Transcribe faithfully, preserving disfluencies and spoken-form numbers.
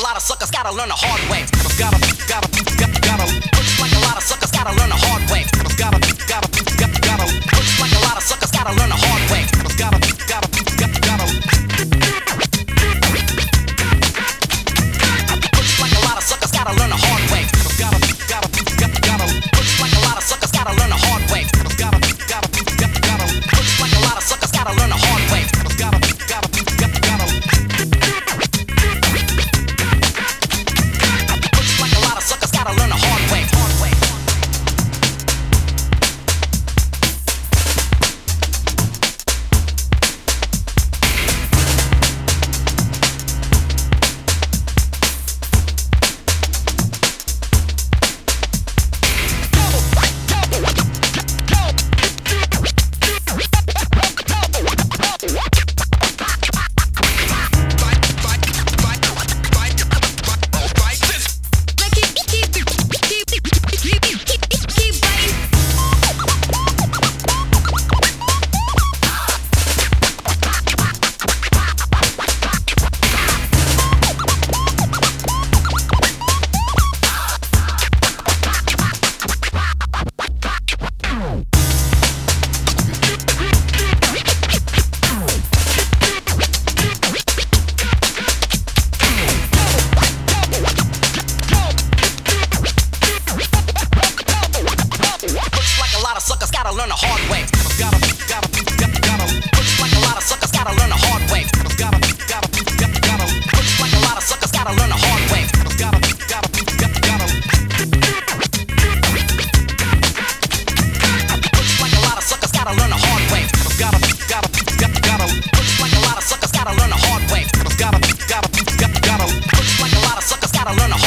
lot of suckers gotta learn the hard way. Gotta, gotta, gotta, gotta. Looks like a lot of suckers gotta learn the hard way. Gotta, gotta, gotta, gotta. Looks like a lot of suckers gotta learn the hard way. Gotta, gotta, gotta, gotta. Looks like a lot of suckers gotta learn the hard way. Gotta, gotta, gotta, gotta. Looks like a lot of suckers gotta learn the hard way. Gotta, gotta, gotta, gotta. Looks like a lot of suckers gotta learn the hard way. Gotta, gotta, gotta, gotta. Looks like a lot of suckers gotta learn the hard way. Hard way. Suckers gotta learn the hard way. Gotta, gotta, gotta, gotta. Looks like a lot of suckers gotta learn the hard way. Gotta, gotta, gotta, gotta. Looks like a lot of suckers gotta learn the hard way. Gotta, gotta, gotta, gotta. Looks like a lot of suckers gotta learn the hard way. Gotta, gotta, gotta, gotta. Looks like a lot of suckers gotta learn the hard way. Gotta, gotta, gotta, gotta. Looks like a lot of suckers gotta learn the